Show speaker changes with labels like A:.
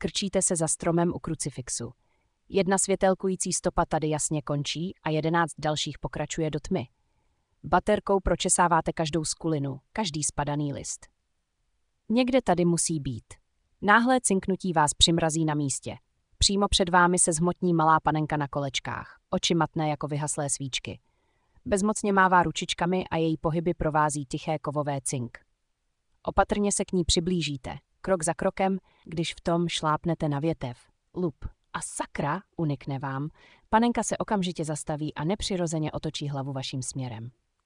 A: Krčíte se za stromem u krucifixu. Jedna světelkující stopa tady jasně končí a 11 dalších pokračuje do tmy. Baterkou pročesáváte každou skulinu, každý spadaný list. Někde tady musí být. Náhlé cinknutí vás přimrazí na místě. Přímo před vámi se zhmotní malá panenka na kolečkách, oči matné jako vyhaslé svíčky. Bezmocně mává ručičkami a její pohyby provází tiché kovové cink. Opatrně se k ní přiblížíte, krok za krokem, když v tom šlápnete na větev. Lup. A sakra, unikne vám. Panenka se okamžitě zastaví a nepřirozeně otočí hlavu vaším směrem.